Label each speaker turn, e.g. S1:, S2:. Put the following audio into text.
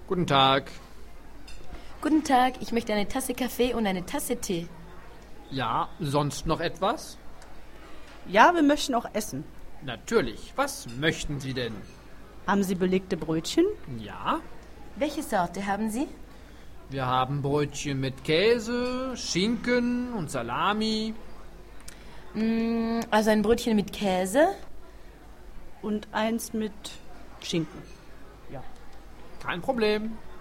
S1: Guten Tag.
S2: Guten Tag, ich möchte eine Tasse Kaffee und eine Tasse Tee.
S1: Ja, sonst noch etwas?
S3: Ja, wir möchten auch essen.
S1: Natürlich. Was möchten Sie denn?
S3: Haben Sie belegte Brötchen?
S1: Ja,
S2: Welche Sorte haben Sie?
S1: wir haben Brötchen mit Käse, Schinken und Salami.
S2: Also ein Brötchen mit Käse.
S3: Und eins mit Schinken. Ja.
S1: Kein Problem.